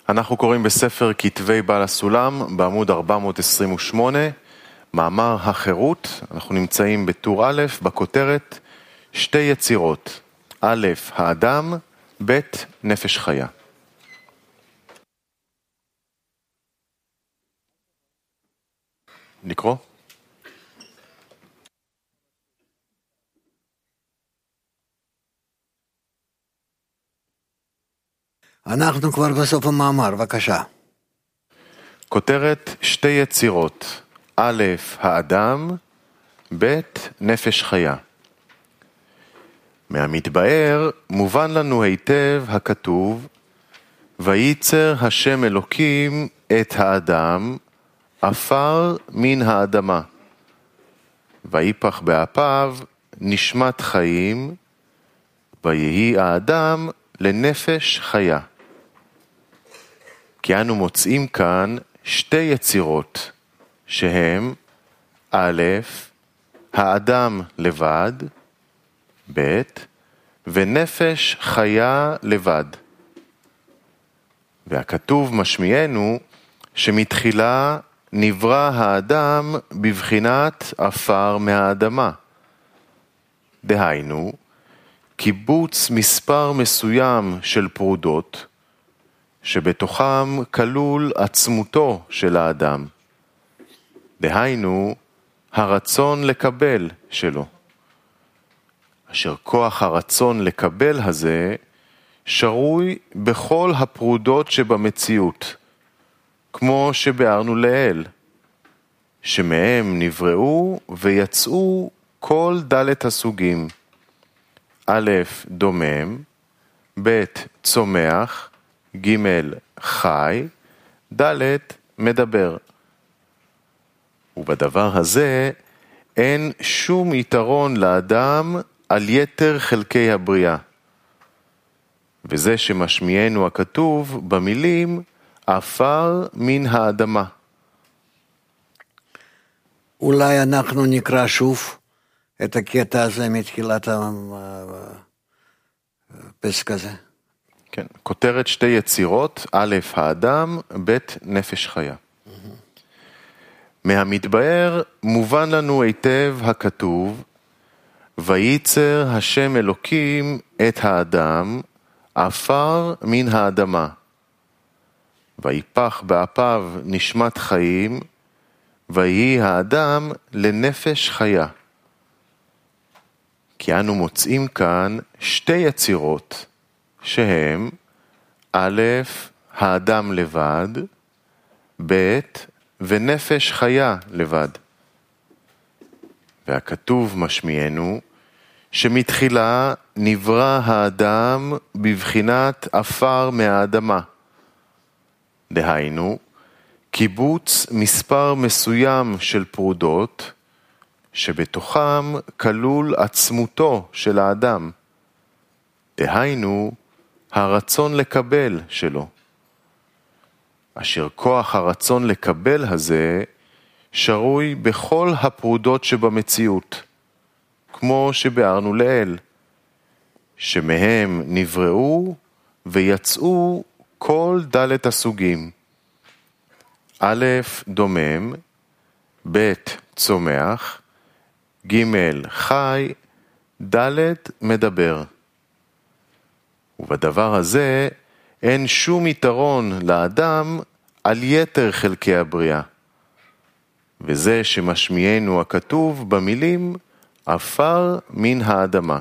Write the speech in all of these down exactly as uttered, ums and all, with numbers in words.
אנחנו קוראים בספר כתבי בעל הסולם בעמוד ארבע מאות עשרים ושמונה, מאמר החירות. אנחנו נמצאים בטור א', בכותרת שתי יצירות, א', האדם, ב', נפש חיה. לקרוא? אנחנו כבר בסוף המאמר, בבקשה. כותרת שתי יצירות, א', האדם, ב', נפש חיה. מהמתבאר מובן לנו היטב הכתוב, וייצר השם אלוקים את האדם, עפר מן האדמה. ויפח באפיו נשמת חיים, ויהי האדם לנפש חיה. כי אנו מוצאים כאן שתי יצירות, שהם א', האדם לבד, ב', ונפש חיה לבד. והכתוב משמיענו שמתחילה נברא האדם בבחינת עפר מהאדמה. דהיינו, קיבוץ מספר מסוים של פרודות, שבתוכם כלול עצמותו של האדם. דהיינו, הרצון לקבל שלו. אשר כוח הרצון לקבל הזה, שרוי בכל הפרודות שבמציאות, כמו שבארנו לאל, שמהם נבראו ויצאו כל דלת הסוגים. א', דומם, ב', צומח, ג', חי, ד', מדבר. ובדבר הזה אין שום יתרון לאדם על יתר חלקי הבריאה. וזה שמשמיענו הכתוב במילים עפר מן האדמה. אולי אנחנו נקרא שוב את הקטע הזה מתחילת הפסק הזה. כן, כותרת שתי יצירות, א', האדם, ב', נפש חיה. Mm-hmm. מהמתבאר מובן לנו היטב הכתוב, וייצר השם אלוקים את האדם, עפר מן האדמה. ויפח באפיו נשמת חיים, ויהי האדם לנפש חיה. כי אנו מוצאים כאן שתי יצירות, שהם א', האדם לבד, ב', ונפש חיה לבד. והכתוב משמיענו שמתחילה נברא האדם בבחינת עפר מהאדמה. דהיינו, קיבוץ מספר מסוים של פרודות, שבתוכם כלול עצמותו של האדם. דהיינו, הרצון לקבל שלו. אשר כוח הרצון לקבל הזה, שרוי בכל הפרודות שבמציאות, כמו שבארנו לאל, שמהם נבראו ויצאו כל דלת הסוגים. א', דומם, ב', צומח, ג', חי, ד', מדבר. ובדבר הזה אין שום יתרון לאדם על יתר חלקי הבריאה. וזה שמשמיענו הכתוב במילים עפר מן האדמה.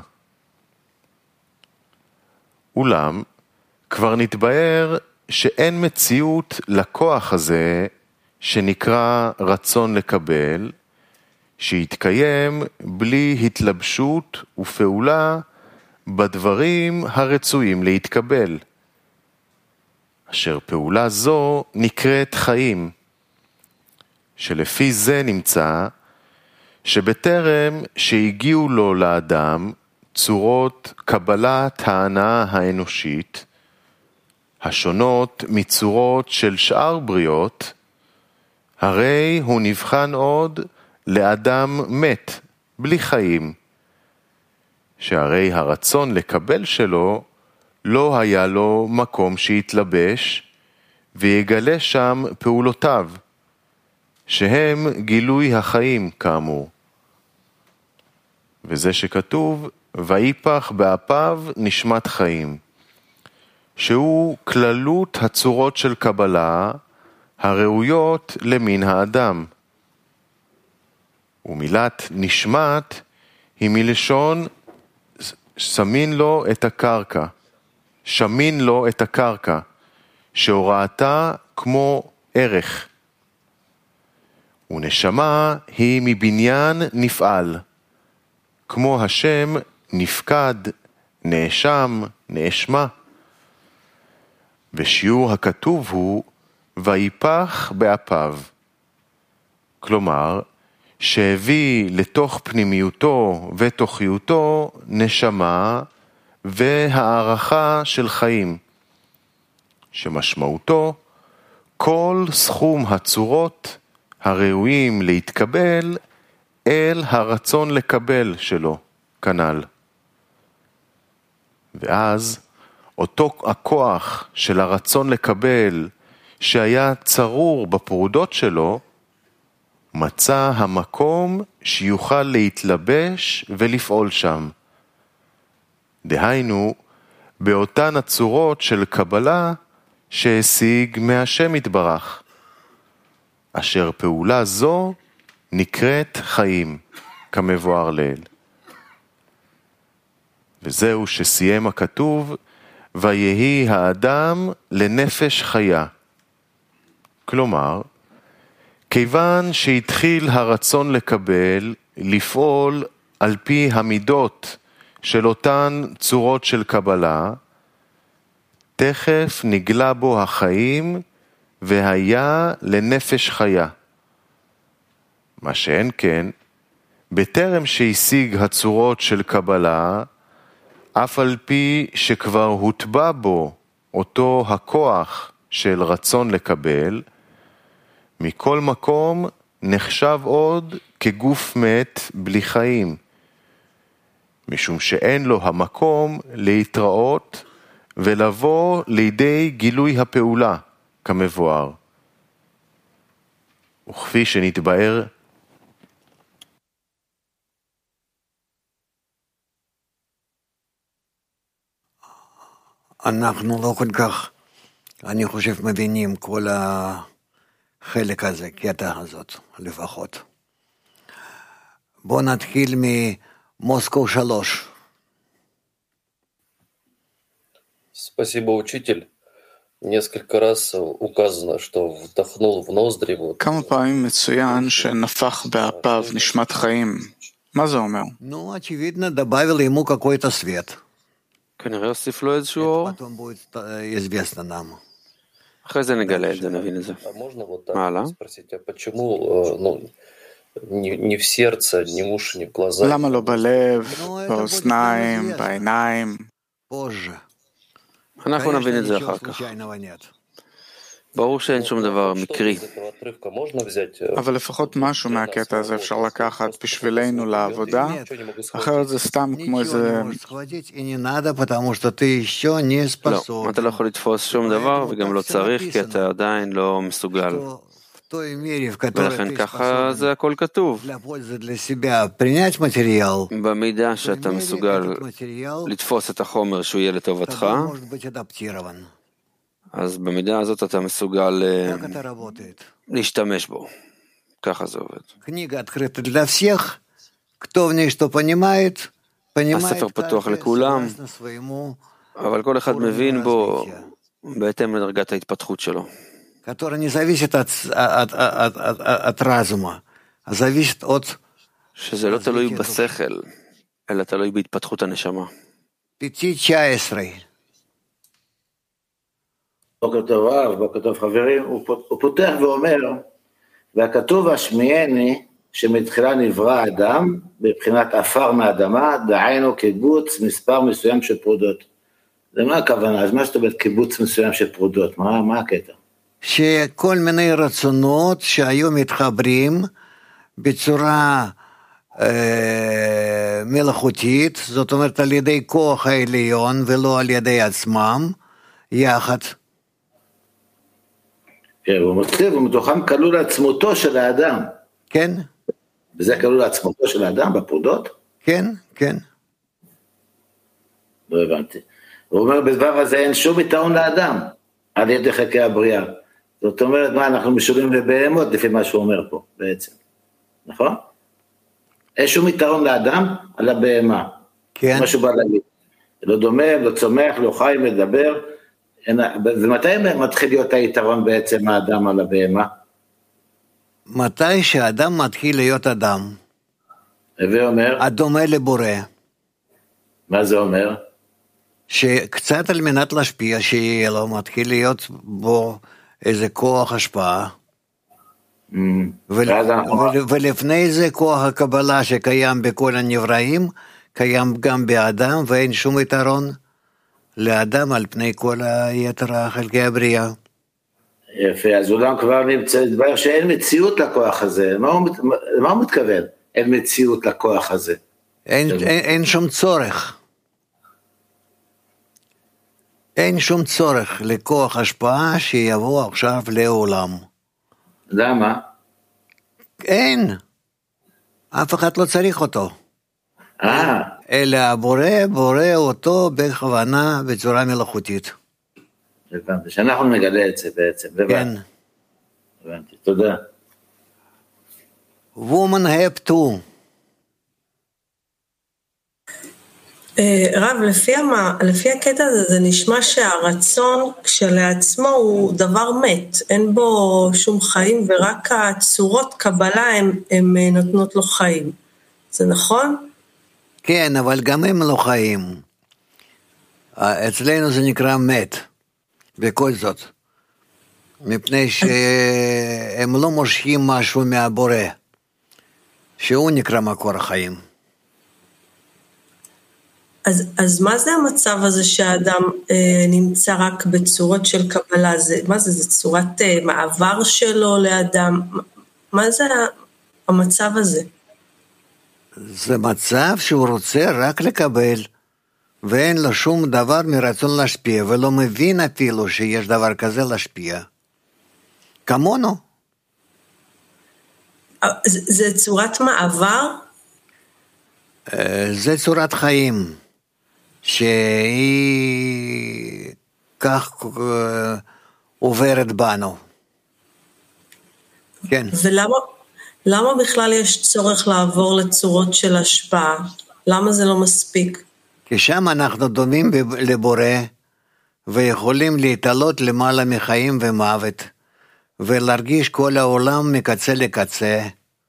אולם, כבר נתבאר שאין מציאות לכוח הזה שנקרא רצון לקבל, שיתקיים בלי התלבשות ופעולה בדברים הרצויים להתקבל. אשר פעולה זו נקראת חיים, שלפי זה נמצא שבטרם שהגיעו לו לאדם צורות קבלת ההנאה האנושית, השונות מצורות של שאר בריאות, הרי הוא נבחן עוד לאדם מת, בלי חיים, שהרי הרצון לקבל שלו לא היה לו מקום שהתלבש, ויגלה שם פעולותיו, שהם גילוי החיים כאמור. וזה שכתוב, ויפח באפיו נשמת חיים, שהוא כללות הצורות של קבלה הראויות למין האדם. ומילת נשמת היא מלשון שמין לו את הקרקע, שמין לו את הקרקע, שהוראתה כמו ערך. ונשמה היא מבניין נפעל, כמו השם נפקד, נאשם, נאשמה. ושיעור הכתוב הוא ויפח באפיו. כלומר, שהביא לתוך פנימיותו ותוכיותו נשמה והערכה של חיים, שמשמעותו כל סכום הצורות הראויים להתקבל אל הרצון לקבל שלו, כנ"ל. ואז אותו הכוח של הרצון לקבל שהיה צרור בפרודות שלו, מצא המקום שיוכל להתלבש ולפעול שם. דהיינו, באותן הצורות של קבלה שהשיג מהשם יתברך, אשר פעולה זו נקראת חיים, כמבואר לעיל. וזהו שסיים הכתוב, ויהי האדם לנפש חיה. כלומר, כיוון שהתחיל הרצון לקבל, לפעול על פי המידות של אותן צורות של קבלה, תכף נגלה בו החיים והיה לנפש חיה. מה שאין כן, בטרם שהשיג הצורות של קבלה, אף על פי שכבר הוטבע בו אותו הכוח של רצון לקבל, מכל מקום נחשב עוד כגוף מת בלי חיים, משום שאין לו המקום להתראות ולבוא לידי גילוי הפעולה כמבואר. וכפי שנתבאר, אנחנו לא כל כך, אני חושב, מבינים כל החלק הזה, קטע הזאת, לפחות. בואו נתחיל ממוסקו שלוש. Спасибо, учитель. Несколько раз указано, что вдохнул в ноздри. כמה פעמים מצוין שנפח באפיו נשמת חיים. מה זה אומר? Ну, очевидно, добавил ему какой-то свет. כנראה הוסיף לו איזשהו אור. Потом будет известно нам. אחרי זה נגלה את זה, נבין את זה. מה הלאה? למה לא בלב, באוזניים, בעיניים? אנחנו נבין את זה אחר כך. ברור שאין שום דבר מקרי. אבל לפחות משהו מהקטע הזה אפשר לקחת בשבילנו לעבודה, אחרת זה סתם כמו איזה... לא, אתה לא יכול לתפוס שום דבר וגם לא צריך, כי אתה עדיין לא מסוגל. ולכן ככה זה הכל כתוב. במידה שאתה מסוגל לתפוס את החומר שהוא יהיה לטובתך, אז במידה הזאת אתה מסוגל להשתמש בו. ככה זה עובד. הספר פתוח לכולם, אבל כל אחד מבין בו בהתאם לדרגת ההתפתחות שלו. שזה לא תלוי בשכל, אלא תלוי בהתפתחות הנשמה. בוקר טוב רב, בוקר טוב חברים, הוא פותח ואומר, והכתוב השמיעני שמתחילה נברא אדם, בבחינת אפר מאדמה, דהיינו קיבוץ מספר מסוים של פרודות. זה מה הכוונה? אז מה זאת אומרת קיבוץ מסוים של פרודות? מה, מה הקטע? שכל מיני רצונות שהיו מתחברים בצורה אה, מלאכותית, זאת אומרת על ידי כוח העליון ולא על ידי עצמם, יחד. כן, הוא מוסיף, ומתוכם כלול עצמותו של האדם. כן. וזה כלול עצמותו של האדם בפרודות? כן, כן. לא הבנתי. הוא אומר, בדבר הזה אין שום יתרון לאדם, על ידי חלקי הבריאה. זאת אומרת, מה, אנחנו משולים לבהמות, לפי מה שהוא אומר פה, בעצם. נכון? אין שום יתרון לאדם על הבהמה. כן. מה שהוא בא להגיד. לא דומה, לא צומח, לא חי, מדבר. ומתי מתחיל להיות היתרון בעצם האדם על הבהמה? מתי שהאדם מתחיל להיות אדם. ואומר? הדומה לבורא. מה זה אומר? שקצת על מנת להשפיע, שיהיה לו, מתחיל להיות בו איזה כוח השפעה. Mm. ול... ול... ולפני זה כוח הקבלה שקיים בכל הנבראים, קיים גם באדם, ואין שום יתרון לאדם על פני כל היתר חלקי הבריאה. יפה, אז אולם כבר נמצא, דבר שאין מציאות לכוח הזה. מה הוא, מה הוא מתכוון? אין מציאות לכוח הזה. אין, אין, אין שום צורך. אין שום צורך לכוח השפעה שיבוא עכשיו לעולם. למה? אין. אף אחד לא צריך אותו. אה. אלא הבורא, בורא אותו בכוונה בצורה מלאכותית. הבנתי, שאנחנו נגלה את זה בעצם. כן. הבנתי, תודה. Woman have two. רב, לפי, המה, לפי הקטע הזה, זה נשמע שהרצון כשלעצמו הוא דבר מת, אין בו שום חיים, ורק הצורות קבלה הן נותנות לו חיים. זה נכון? כן, אבל גם הם לא חיים. אצלנו זה נקרא מת, בכל זאת. מפני שהם לא מושכים משהו מהבורא, שהוא נקרא מקור החיים. אז, אז מה זה המצב הזה שהאדם אה, נמצא רק בצורות של קבלה? זה, מה זה? זה צורת אה, מעבר שלו לאדם? מה זה המצב הזה? זה מצב שהוא רוצה רק לקבל, ואין לו שום דבר מרצון להשפיע, ולא מבין אפילו שיש דבר כזה להשפיע. כמונו. זה, זה צורת מעבר? זה צורת חיים. שהיא כך עוברת בנו. כן. ולמה למה בכלל יש צורך לעבור לצורות של השפעה? למה זה לא מספיק? כי שם אנחנו דומים לבורא, ויכולים להתעלות למעלה מחיים ומוות, ולהרגיש כל העולם מקצה לקצה.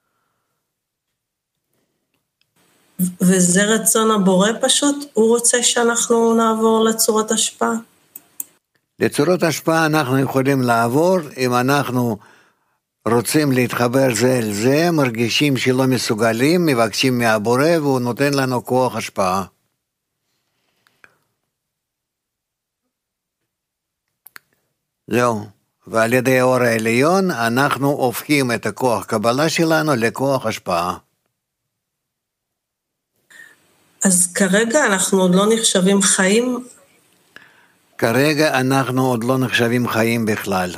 וזה רצון הבורא פשוט? הוא רוצה שאנחנו נעבור לצורות השפעה? לצורות השפעה אנחנו יכולים לעבור, אם אנחנו רוצים להתחבר זה אל זה, מרגישים שלא מסוגלים, מבקשים מהבורא, והוא נותן לנו כוח השפעה. זהו. ועל ידי האור העליון, אנחנו הופכים את הכוח קבלה שלנו לכוח השפעה. אז כרגע אנחנו עוד לא נחשבים חיים? כרגע אנחנו עוד לא נחשבים חיים בכלל.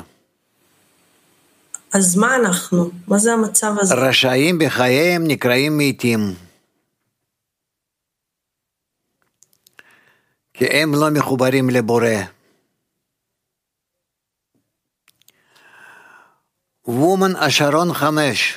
אז מה אנחנו? מה זה המצב הזה? רשעים בחייהם נקראים מתים. כי הם לא מחוברים לבורא. וומן השרון חמש.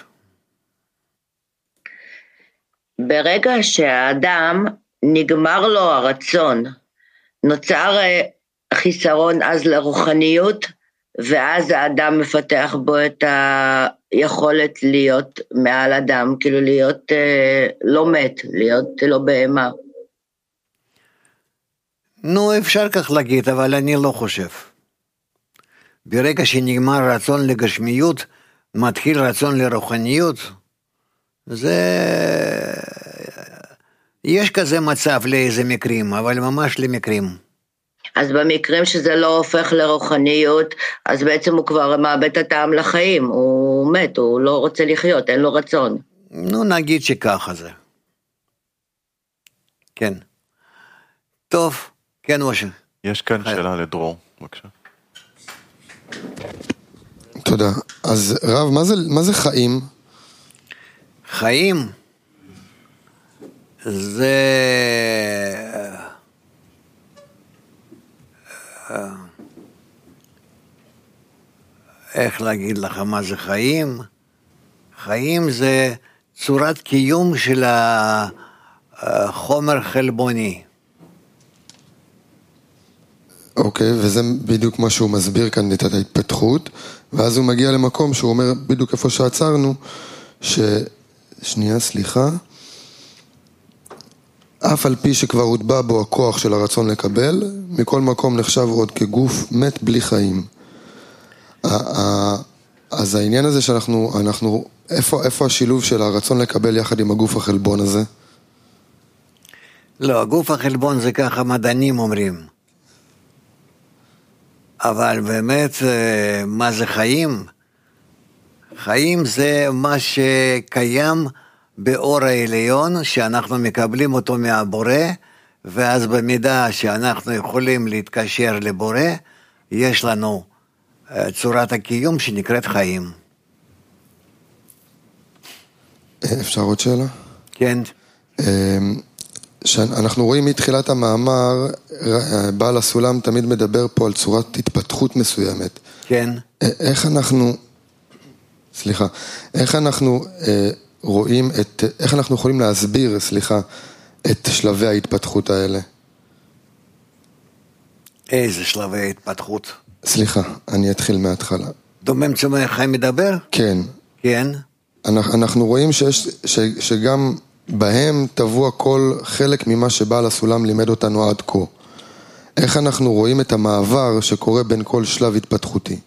ברגע שהאדם נגמר לו הרצון, נוצר חיסרון אז לרוחניות, ואז האדם מפתח בו את היכולת להיות מעל אדם, כאילו להיות אה, לא מת, להיות לא בהמה. נו, אפשר כך להגיד, אבל אני לא חושב. ברגע שנגמר רצון לגשמיות, מתחיל רצון לרוחניות, זה... יש כזה מצב לאיזה מקרים, אבל ממש למקרים. אז במקרים שזה לא הופך לרוחניות, אז בעצם הוא כבר מאבד את הטעם לחיים, הוא מת, הוא לא רוצה לחיות, אין לו רצון. נו, נגיד שככה זה. כן. טוב, כן, משה. יש כאן שאלה לדרור, בבקשה. תודה. אז רב, מה זה, מה זה חיים? חיים זה איך להגיד לך מה זה חיים? חיים זה צורת קיום של החומר חלבוני. אוקיי, וזה בדיוק מה שהוא מסביר כאן את ההתפתחות, ואז הוא מגיע למקום שהוא אומר בדיוק איפה שעצרנו, ש... שנייה, סליחה, אף על פי שכבר הוטבע בו הכוח של הרצון לקבל, מכל מקום נחשב עוד כגוף מת בלי חיים. אז העניין הזה שאנחנו, אנחנו, איפה, איפה השילוב של הרצון לקבל יחד עם הגוף החלבון הזה? לא, הגוף החלבון זה ככה מדענים אומרים. אבל באמת, מה זה חיים? חיים זה מה שקיים באור העליון, שאנחנו מקבלים אותו מהבורא, ואז במידה שאנחנו יכולים להתקשר לבורא, יש לנו צורת הקיום שנקראת חיים. אפשר עוד שאלה? כן. אנחנו רואים מתחילת המאמר, בעל הסולם תמיד מדבר פה על צורת התפתחות מסוימת. כן. איך אנחנו, סליחה, איך אנחנו רואים את, איך אנחנו יכולים להסביר, סליחה, את שלבי ההתפתחות האלה? איזה שלבי ההתפתחות? סליחה, אני אתחיל מההתחלה. דומם צומח חי מדבר? כן. כן. אנחנו, אנחנו רואים שיש, ש, שגם בהם טבוע כל חלק ממה שבעל הסולם לימד אותנו עד כה. איך אנחנו רואים את המעבר שקורה בין כל שלב התפתחותי?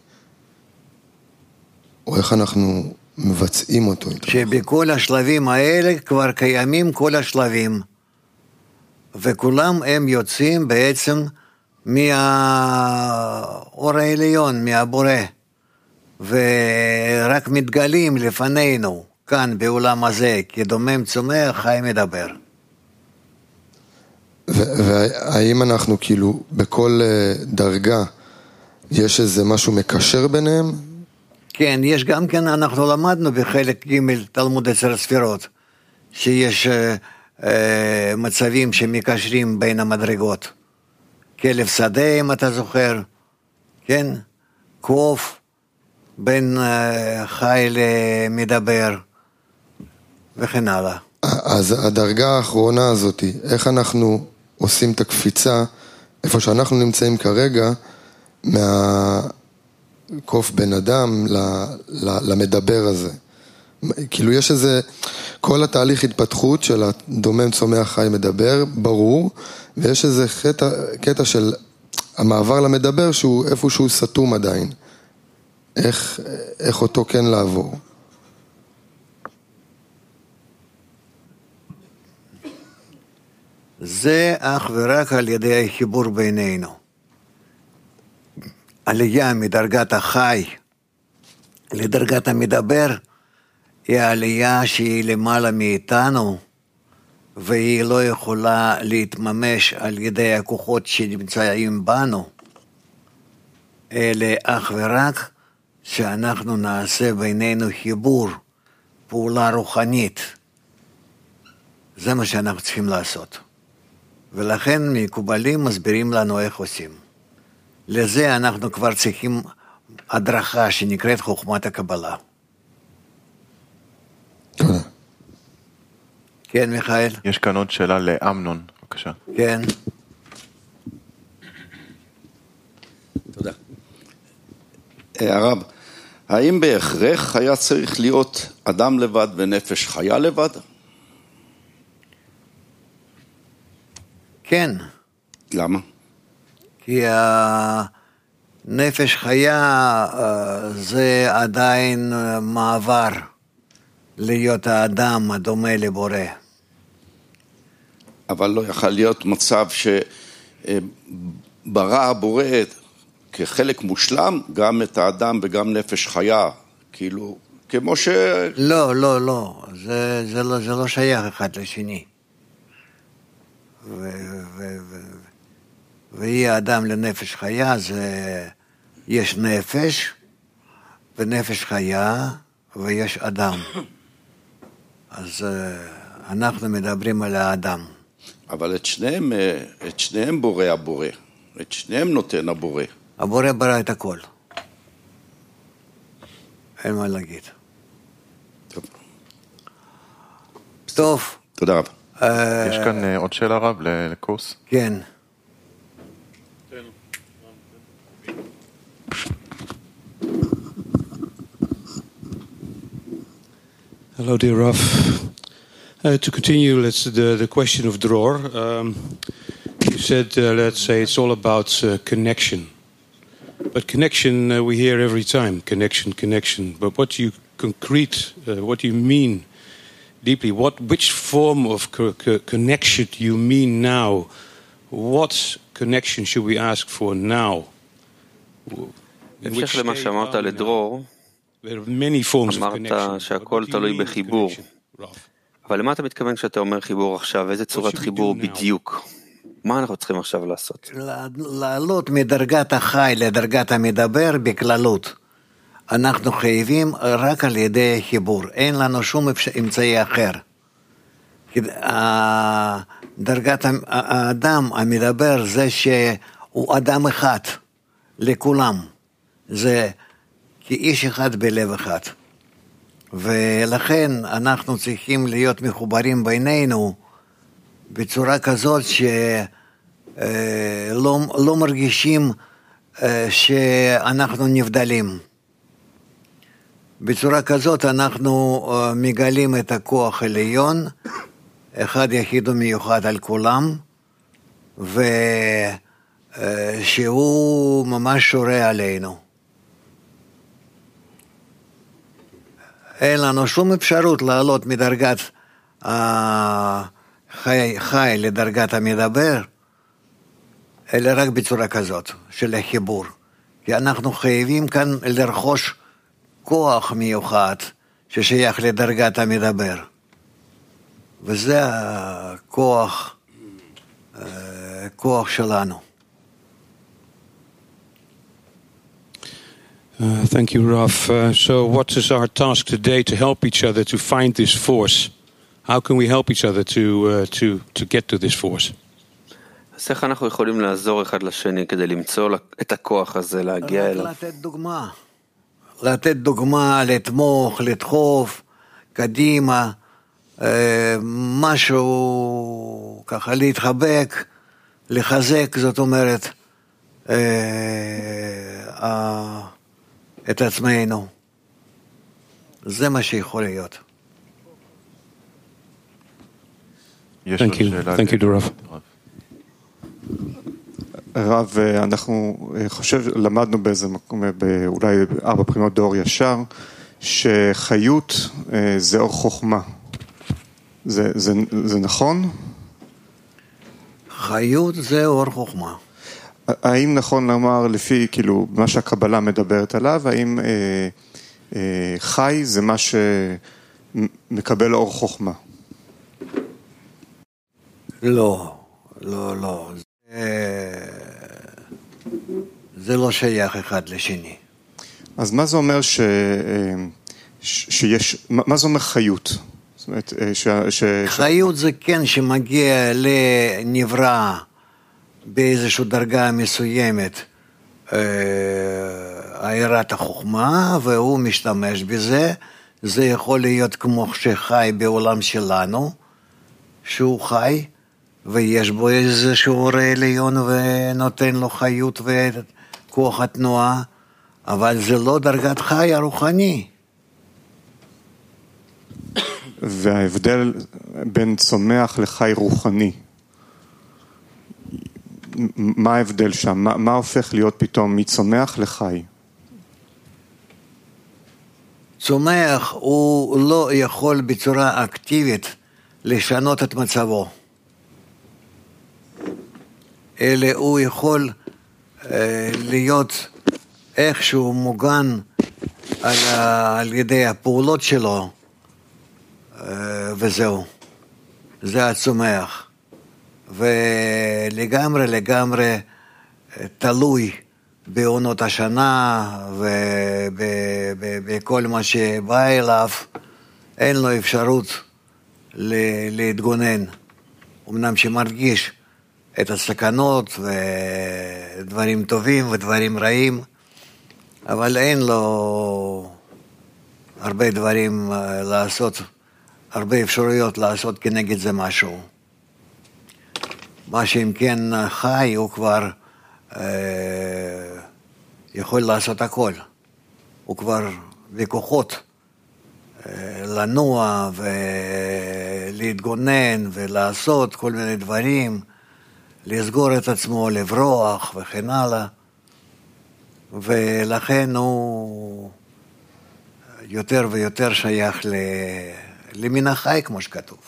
או איך אנחנו מבצעים אותו? שבכל השלבים האלה כבר קיימים כל השלבים. וכולם הם יוצאים בעצם מהאור העליון, מהבורא. ורק מתגלים לפנינו, כאן בעולם הזה, כדומם צומח, חי מדבר. והאם אנחנו כאילו בכל דרגה יש איזה משהו מקשר ביניהם? כן, יש גם כן, אנחנו למדנו בחלק ג' תלמוד עשר הספירות, שיש אה, אה, מצבים שמקשרים בין המדרגות. כלב שדה, אם אתה זוכר, כן? קוף, בין אה, חי למדבר, וכן הלאה. אז הדרגה האחרונה הזאת, איך אנחנו עושים את הקפיצה, איפה שאנחנו נמצאים כרגע, מהקוף בן אדם למדבר הזה. כאילו יש איזה, כל התהליך התפתחות של הדומם צומח חי מדבר, ברור, ויש איזה קטע, קטע של המעבר למדבר שהוא איפשהו סתום עדיין. איך, איך אותו כן לעבור? זה אך ורק על ידי החיבור בינינו. עלייה מדרגת החי לדרגת המדבר היא עלייה שהיא למעלה מאיתנו, והיא לא יכולה להתממש על ידי הכוחות שנמצאים בנו, אלא אך ורק שאנחנו נעשה בינינו חיבור, פעולה רוחנית. זה מה שאנחנו צריכים לעשות. ולכן מקובלים מסבירים לנו איך עושים. לזה אנחנו כבר צריכים הדרכה שנקראת חוכמת הקבלה. תודה. כן, מיכאל. יש כאן עוד שאלה לאמנון, בבקשה. כן. תודה. הרב, האם בהכרח היה צריך להיות אדם לבד ונפש חיה לבד? כן. למה? כי הנפש חיה זה עדיין מעבר להיות האדם הדומה לבורא. אבל לא יכול להיות מצב שברא הבורא כחלק מושלם גם את האדם וגם נפש חיה, כאילו כמו ש... לא, לא, לא, זה, זה לא, זה לא שייך אחד לשני. ו, ו, ו, והיא האדם לנפש חיה, זה יש נפש, ונפש חיה ויש אדם. אז אנחנו מדברים על האדם. אבל את שניהם, את שניהם בורא הבורא. את שניהם נותן הבורא. הבורא ברא את הכל. אין מה להגיד. טוב. טוב. תודה רבה. יש כאן עוד שאלה רב לקורס? כן. Hello, dear Rav. Uh, to continue, let's the the question of Dror. Um, you said, uh, let's say, it's all about uh, connection. But connection uh, we hear every time. Connection, connection. But what do you concrete? Uh, what do you mean deeply? What, which form of co- co- connection do you mean now? What connection should we ask for now? בהמשך למה שאמרת לדרור, אמרת שהכל תלוי בחיבור. אבל למה אתה מתכוון כשאתה אומר חיבור עכשיו? איזה צורת חיבור בדיוק? מה אנחנו צריכים עכשיו לעשות? לעלות מדרגת החי לדרגת המדבר בכללות. אנחנו חייבים רק על ידי חיבור. אין לנו שום אמצעי אחר. דרגת האדם המדבר זה שהוא אדם אחד לכולם. זה כאיש אחד בלב אחד. ולכן אנחנו צריכים להיות מחוברים בינינו בצורה כזאת שלא לא מרגישים שאנחנו נבדלים. בצורה כזאת אנחנו מגלים את הכוח העליון, אחד יחיד ומיוחד על כולם, ושהוא ממש שורה עלינו. אין לנו שום אפשרות לעלות מדרגת החי, חי לדרגת המדבר, אלא רק בצורה כזאת, של החיבור. כי אנחנו חייבים כאן לרכוש כוח מיוחד ששייך לדרגת המדבר. וזה הכוח, כוח שלנו. Uh, thank you, Raf. Uh, so what is our task today to help each other to find this force? How can we help each other to, uh, to, to get to this force? אז איך אנחנו יכולים לעזור אחד לשני כדי למצוא את הכוח הזה, להגיע אליו? לתת דוגמה. לתת דוגמה, לתמוך, לדחוף, קדימה, משהו ככה להתחבק, לחזק, זאת אומרת, את עצמנו. זה מה שיכול להיות. Thank you. Thank you, Rav. רב, אנחנו חושב, למדנו באיזה מקום, אולי ארבע בחינות דור ישר, שחיות זה אור חוכמה. זה, זה, זה נכון? חיות זה אור חוכמה. האם נכון לומר לפי, כאילו, מה שהקבלה מדברת עליו, האם אה, אה, חי זה מה שמקבל אור חוכמה? לא, לא, לא. זה לא שייך אחד לשני. אז מה זה אומר ש, שיש, מה זה אומר חיות? זאת אומרת, ש, ש, חיות זה כן שמגיע לנברא באיזושהי דרגה מסוימת הערת החוכמה, והוא משתמש בזה. זה יכול להיות כמו שחי בעולם שלנו, שהוא חי, ויש בו איזשהו אור עליון ונותן לו חיות וכוח התנועה, אבל זה לא דרגת חי הרוחני. וההבדל בין צומח לחי רוחני, מה ההבדל שם? מה, מה הופך להיות פתאום מצומח לחי? צומח הוא לא יכול בצורה אקטיבית לשנות את מצבו, אלא הוא יכול אה, להיות איכשהו מוגן על, ה, על ידי הפעולות שלו, אה, וזהו. זה הצומח. ולגמרי לגמרי תלוי בעונות השנה ובכל מה שבא אליו, אין לו אפשרות להתגונן. אמנם שמרגיש את הסכנות ודברים טובים ודברים רעים, אבל אין לו הרבה דברים לעשות, הרבה אפשרויות לעשות כנגד זה משהו. מה שאם כן חי הוא כבר אה, יכול לעשות הכל. הוא כבר בכוחות אה, לנוע ולהתגונן ולעשות כל מיני דברים, לסגור את עצמו, לברוח וכן הלאה. ולכן הוא יותר ויותר שייך למין החי, כמו שכתוב.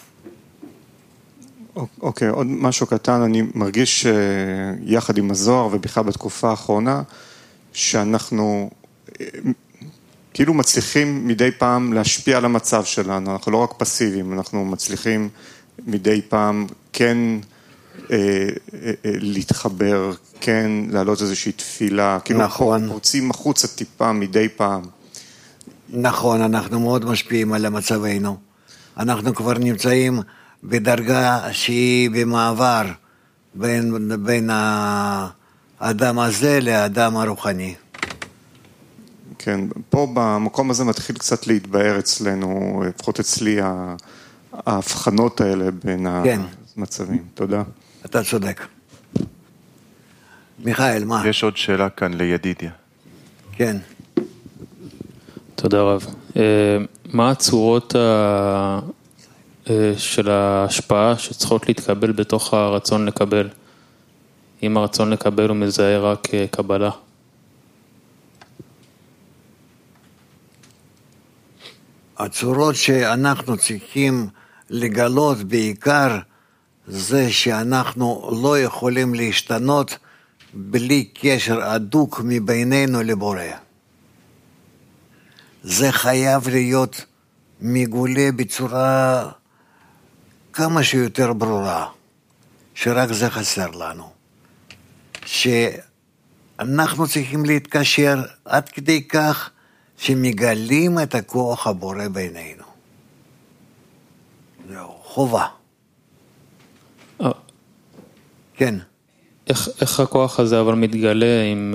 אוקיי, עוד משהו קטן, אני מרגיש יחד עם הזוהר ובכלל בתקופה האחרונה, שאנחנו כאילו מצליחים מדי פעם להשפיע על המצב שלנו, אנחנו לא רק פסיביים, אנחנו מצליחים מדי פעם כן אה, אה, להתחבר, כן להעלות איזושהי תפילה, כאילו נכון. רוצים החוצה טיפה מדי פעם. נכון, אנחנו מאוד משפיעים על מצבנו, אנחנו כבר נמצאים בדרגה שהיא במעבר בין, בין האדם הזה לאדם הרוחני. כן, פה במקום הזה מתחיל קצת להתבאר אצלנו, לפחות אצלי, ההבחנות האלה בין כן. המצבים. תודה. אתה צודק. מיכאל, מה? יש עוד שאלה כאן לידידיה. כן. תודה רב. מה הצורות ה... של ההשפעה שצריכות להתקבל בתוך הרצון לקבל? אם הרצון לקבל הוא מזהה רק קבלה. הצורות שאנחנו צריכים לגלות בעיקר זה שאנחנו לא יכולים להשתנות בלי קשר הדוק מבינינו לבורא. זה חייב להיות מגולה בצורה כמה שיותר ברורה, שרק זה חסר לנו. שאנחנו צריכים להתקשר עד כדי כך שמגלים את הכוח הבורא בינינו. זהו, חובה. כן. איך, איך הכוח הזה אבל מתגלה אם,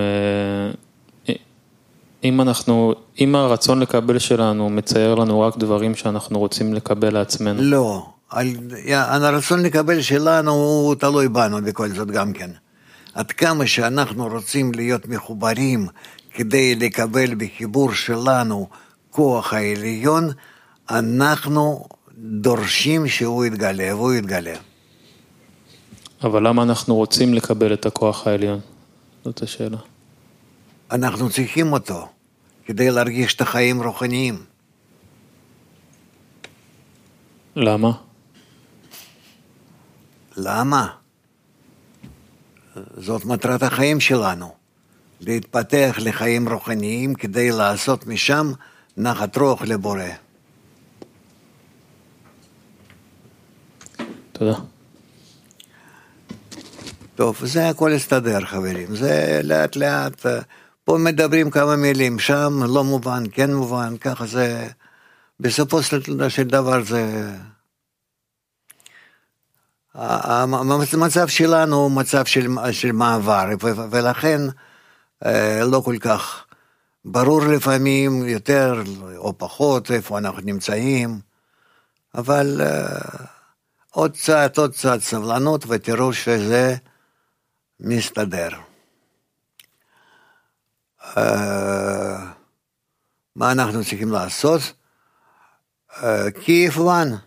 אם אנחנו, אם הרצון לקבל שלנו מצייר לנו רק דברים שאנחנו רוצים לקבל לעצמנו? לא. הרצון לקבל שלנו הוא תלוי בנו בכל זאת גם כן. עד כמה שאנחנו רוצים להיות מחוברים כדי לקבל בחיבור שלנו כוח העליון, אנחנו דורשים שהוא יתגלה, והוא יתגלה. אבל למה אנחנו רוצים לקבל את הכוח העליון? זאת השאלה. אנחנו צריכים אותו כדי להרגיש את החיים רוחניים. למה? למה? זאת מטרת החיים שלנו, להתפתח לחיים רוחניים כדי לעשות משם נחת רוח לבורא. תודה. טוב, זה הכל הסתדר חברים, זה לאט לאט, פה מדברים כמה מילים, שם לא מובן, כן מובן, ככה זה, בסופו של דבר זה... המצב שלנו הוא מצב של, של מעבר, ולכן לא כל כך ברור לפעמים יותר או פחות איפה אנחנו נמצאים, אבל עוד קצת, עוד קצת סבלנות ותראו שזה מסתדר. מה אנחנו צריכים לעשות? Киев One.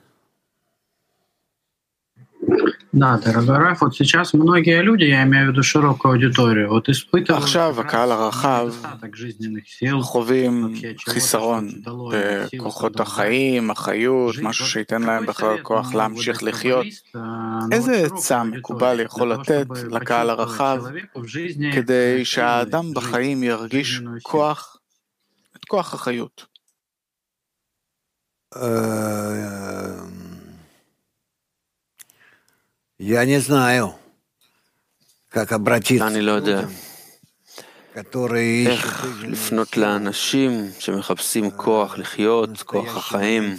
Да, дорогой Раф, вот сейчас многие люди, я имею в виду широкую аудиторию, вот испытывают... עכשיו הקהל הרחב חווים חיסרון בכוחות החיים, החיות, משהו שייתן להם בכלל כוח להמשיך לחיות. איזה עצה מקובל יכול לתת לקהל הרחב כדי שהאדם בחיים ירגיש כוח, את כוח החיות? Я не знаю, как обратиться. אני לא יודע. איך לפנות לאנשים שמחפשים כוח לחיות, כוח החיים,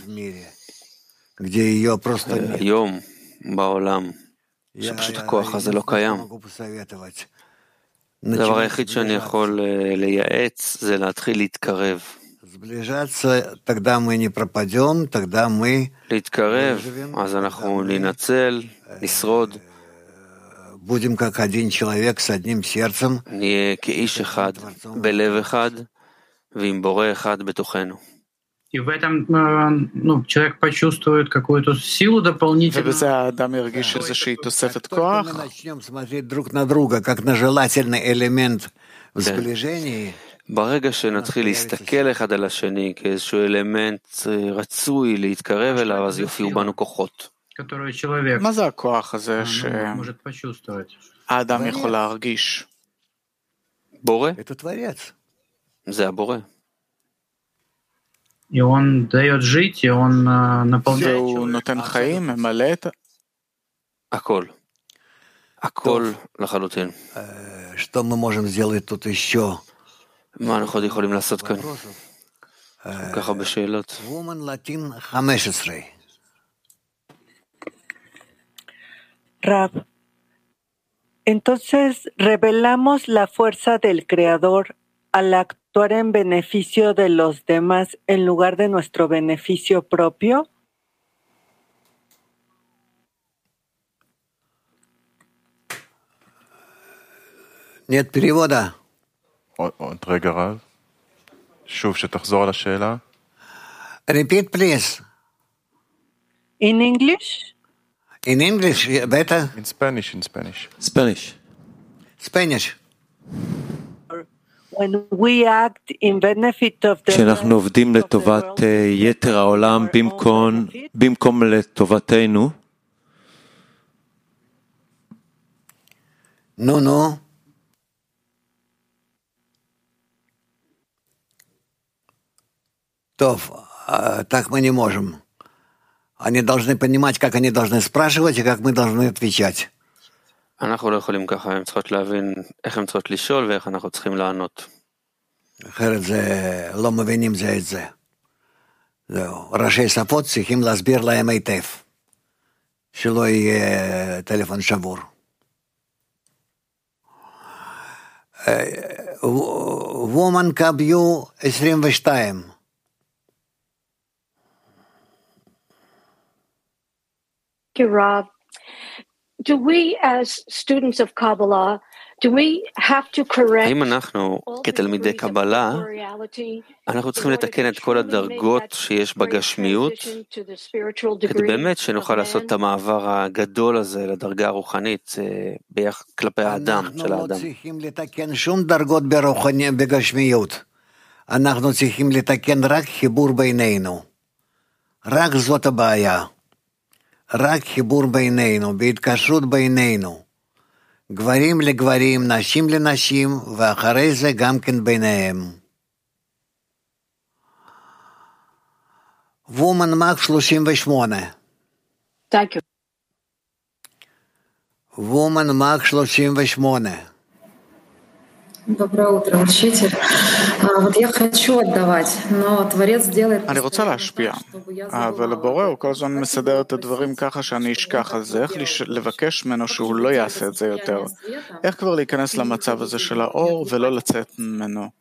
היום בעולם, שפשוט הכוח הזה לא קיים. הדבר היחיד שאני יכול לייעץ זה להתחיל להתקרב. להתקרב, אז אנחנו ננצל, נשרוד. נהיה כאיש אחד, בלב אחד, ועם בורא אחד בתוכנו. ובזה האדם ירגיש איזושהי תוספת כוח. ברגע שנתחיל להסתכל אחד על השני כאיזשהו אלמנט רצוי להתקרב אליו, אז יופיעו בנו כוחות. מה זה הכוח הזה שהאדם יכול להרגיש? בורא? זה הבורא. והוא נותן חיים, ממלא את... הכל. הכל לחלוטין. מה אנחנו יכולים לעשות כאן? ככה בשאלות. Rab, entonces revelamos la fuerza del Creador al actuar en beneficio de los demás en lugar de nuestro beneficio propio. Нет перевода. עוד רגע רב. שוב שתחזור על השאלה. Repeat, please. In English? In English, better? In Spanish, in Spanish. Spanish. Spanish. When we act in benefit of the... כשאנחנו עובדים לטובת יתר העולם במקום, במקום לטובתנו. נו, נו. טוב, так мы не можем. Они должны понимать, как они должны спрашивать и как мы должны отвечать. אנחנו לא יכולים ככה, הם צריכות להבין איך הם צריכות לשאול ואיך אנחנו צריכים לענות. אחרת זה, לא מבינים זה את זה. זהו, ראשי שפות צריכים להסביר להם היטב. שלא יהיה טלפון שבור. וומן קביו עשרים ושתיים. Rob, do we as students of Kabbalah, do we have to correct האם אנחנו כתלמידי קבלה, אנחנו צריכים לתקן את כל הדרגות שיש בגשמיות, כדי באמת שנוכל לעשות את המעבר הגדול הזה לדרגה הרוחנית כלפי האדם של האדם. אנחנו לא צריכים לתקן שום דרגות בגשמיות, אנחנו צריכים לתקן רק חיבור בינינו, רק זאת הבעיה. רק חיבור בינינו, בהתקשרות בינינו, גברים לגברים, נשים לנשים, ואחרי זה גם כן ביניהם. וומן מק שלושים ושמונה. Thank you. וומן מק שלושים ושמונה. Доброе утро, учитель. Вот я хочу отдавать, но Творец делает... אני רוצה להשפיע, אבל הבורא הוא כל הזמן מסדר את הדברים ככה שאני אשכח, אז איך לבקש ממנו שהוא לא יעשה את זה יותר? איך כבר להיכנס למצב הזה של האור ולא לצאת ממנו?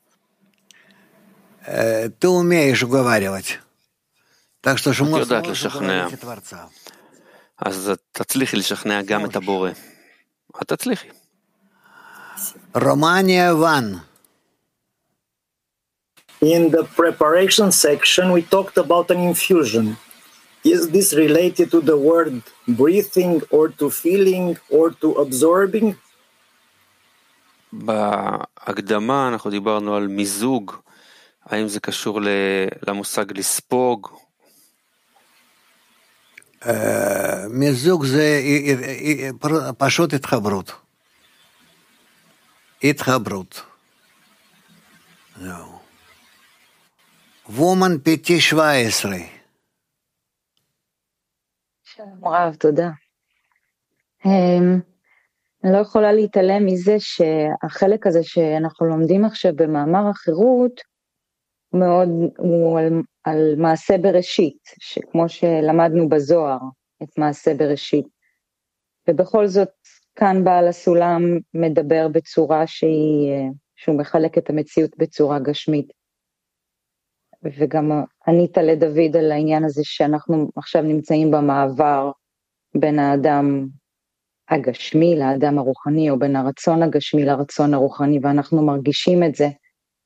Ты умеешь уговаривать. Так что את יודעת לשכנע. אז תצליחי לשכנע גם את הבורא. את תצליחי. Romania one. In the preparation section, we talked about an infusion. Is this related to the word breathing or to feeling or to absorbing? בהקדמה אנחנו דיברנו על מיזוג. האם זה קשור למושג לספוג? מיזוג זה פשוט התחברות. התחברות. זהו. וומן פיטי שבע עשרה. שלום רב, תודה. אני לא יכולה להתעלם מזה שהחלק הזה שאנחנו לומדים עכשיו במאמר החירות, מאוד, הוא על, על מעשה בראשית, שכמו שלמדנו בזוהר את מעשה בראשית. ובכל זאת, כאן בעל הסולם מדבר בצורה שהיא, שהוא מחלק את המציאות בצורה גשמית. וגם ענית לדוד על העניין הזה שאנחנו עכשיו נמצאים במעבר בין האדם הגשמי לאדם הרוחני, או בין הרצון הגשמי לרצון הרוחני, ואנחנו מרגישים את זה.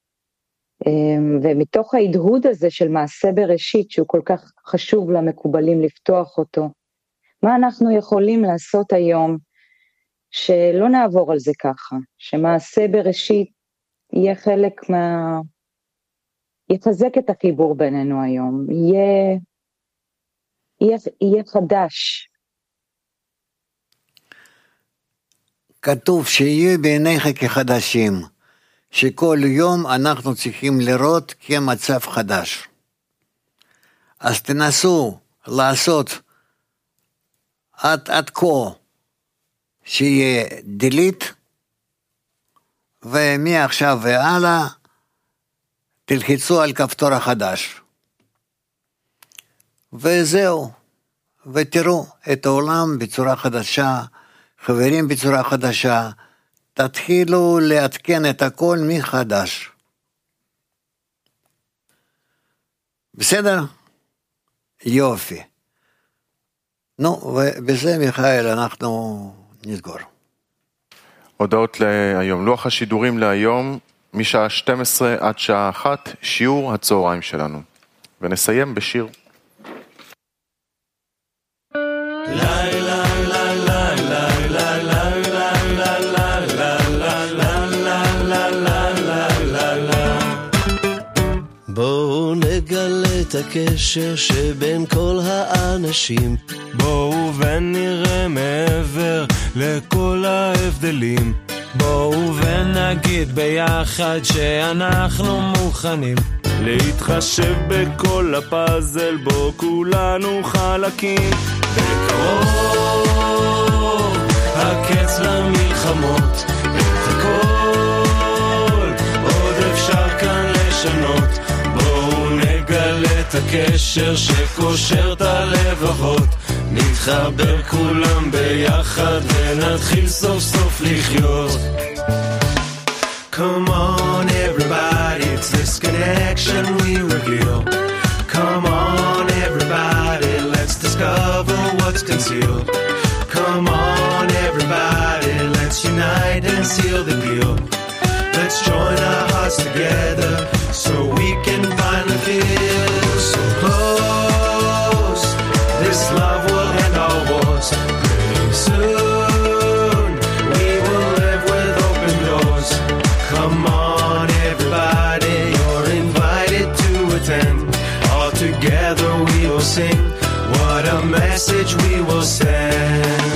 ומתוך ההדהוד הזה של מעשה בראשית, שהוא כל כך חשוב למקובלים לפתוח אותו, מה אנחנו יכולים לעשות היום, שלא נעבור על זה ככה, שמעשה בראשית יהיה חלק מה... יחזק את החיבור בינינו היום, יהיה, יהיה, יהיה חדש. כתוב שיהיו בעיניך כחדשים, שכל יום אנחנו צריכים לראות כמצב חדש. אז תנסו לעשות עד, עד כה שיהיה דלית, ומעכשיו והלאה תלחצו על כפתור החדש. וזהו, ותראו את העולם בצורה חדשה, חברים בצורה חדשה, תתחילו לעדכן את הכל מחדש. בסדר? יופי. נו, ובזה מיכאל אנחנו נסגור. הודעות להיום. לוח השידורים להיום, משעה שתים עשרה עד שעה אחת, שיעור הצהריים שלנו. ונסיים בשיר. בואו נגלה את הקשר שבין כל האנשים, בואו ונראה מעבר לכל ההבדלים, בואו ונגיד ביחד שאנחנו מוכנים להתחשב בכל הפאזל בו כולנו חלקים. בקרוב הקץ למלחמות, את הכל עוד אפשר כאן לשנות, בואו נגלה את הקשר שקושר את הלבבות, נתחבר כולם ביחד ונתחיל סוף סוף לחיות. Come on everybody, it's this connection we reveal. Come on everybody, let's discover what's concealed. Come on everybody, let's unite and seal the deal. Let's join our hearts together so we can finally feel so close. This love will end our wars pretty soon. We will live with open doors. Come on everybody, you're invited to attend. All together we will sing, what a message we will send.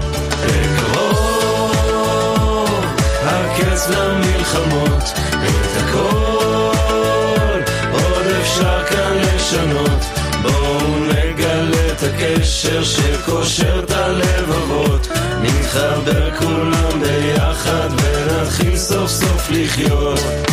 בקרוב הקץ למלחמות, את הכל עוד אפשר כאן לשנות, בואו נגלה את הקשר שקושר את הלבבות, נתחבר כולם ביחד ונתחיל סוף סוף לחיות.